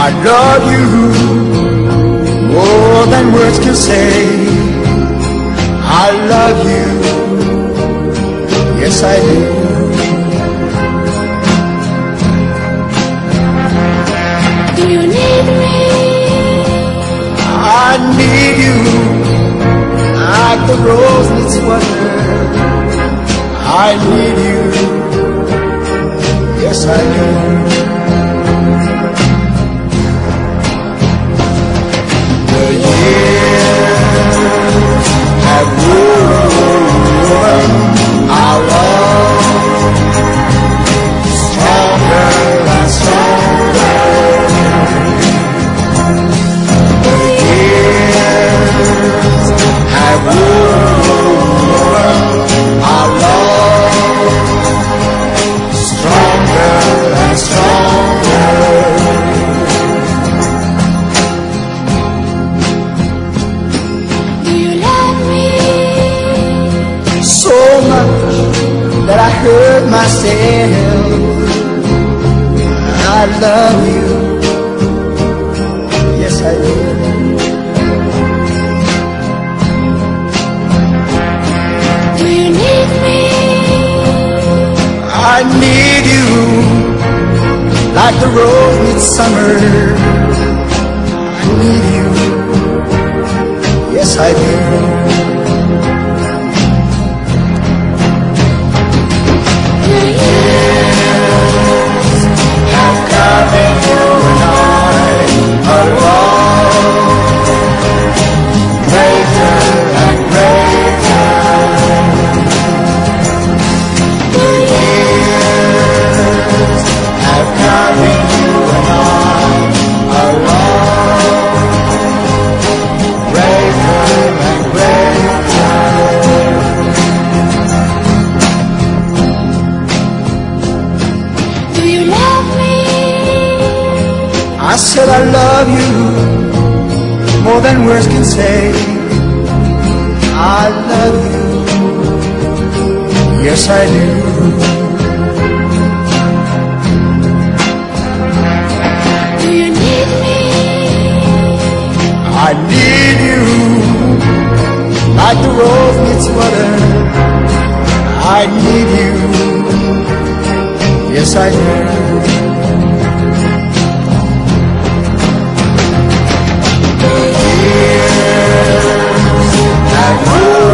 love you more than words can say. I love you, yes I do. Do you need me? I need you like the rose needs water. I need you, yes I do. The years have ruined our love, stronger and stronger. The years have ruined our love, stronger and stronger. Do you love me? So much that I hurt myself. I love you, yes I do. Do you need me? I need you like the rose needs summer. I need you, yes I do. The years Have carving you and I a love greater and greater. The years have carving you and I a love greater and greater. Do you love me? I said I love you more than words can say. I love you, yes I do. Do you need me? I need you like the rose needs water. I need you, yes I do. The years have moved